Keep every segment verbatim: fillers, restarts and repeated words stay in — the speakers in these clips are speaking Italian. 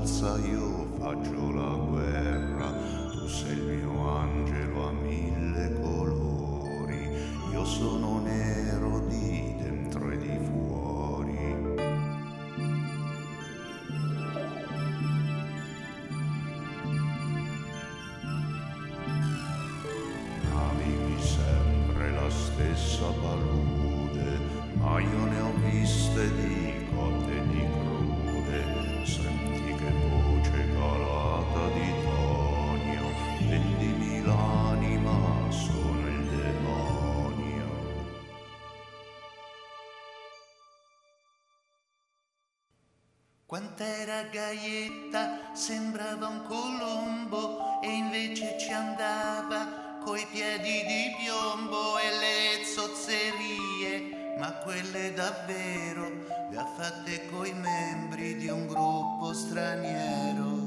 razza, io faccio la guerra, tu sei il mio angelo a mille colori, io sono nero di dentro e di fuori. Navighi sempre la stessa palude, ma io ne ho viste di cotte e di crude. Senti che voce calata di tonio, vendimi l'anima, sono il demonio. Quant'era gaietta, sembrava un colombo, e invece ci andava coi piedi di piombo e le zozzerie, ma quelle davvero le ha fatte coi membri di un gruppo straniero.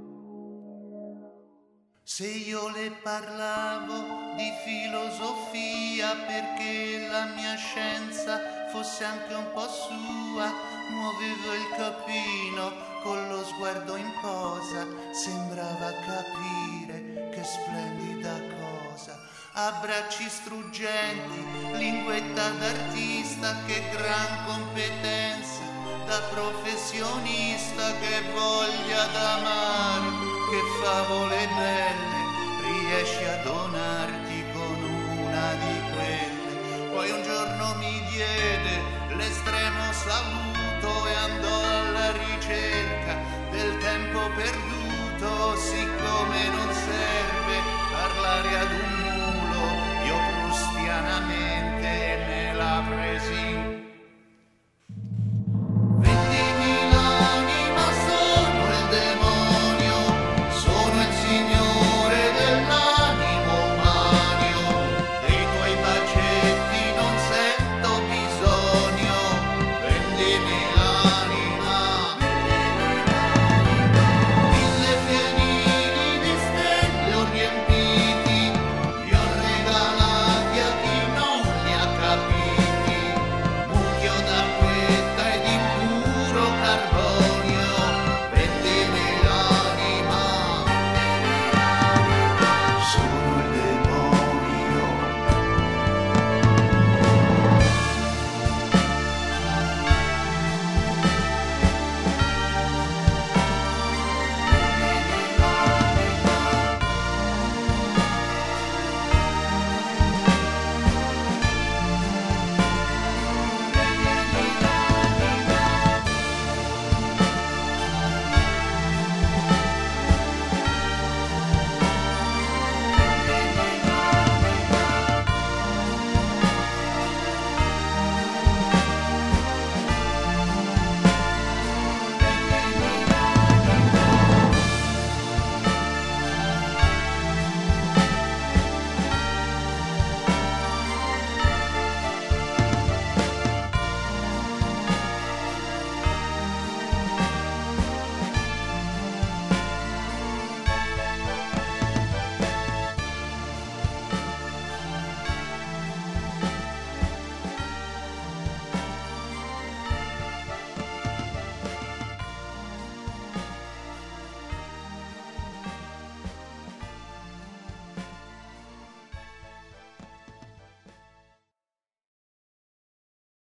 Se io le parlavo di filosofia perché la mia scienza fosse anche un po' sua, muovevo il capino con lo sguardo in posa, sembrava capire che splendida cosa. Abbracci struggenti, linguetta d'artista, che gran competenza da professionista, che voglia d'amare, che favole belle riesci a donarti con una di quelle. Poi un giorno mi diede l'estremo saluto e andò alla ricerca del tempo perduto. Siccome non serve parlare ad un mulo, io prustianamente me la presi in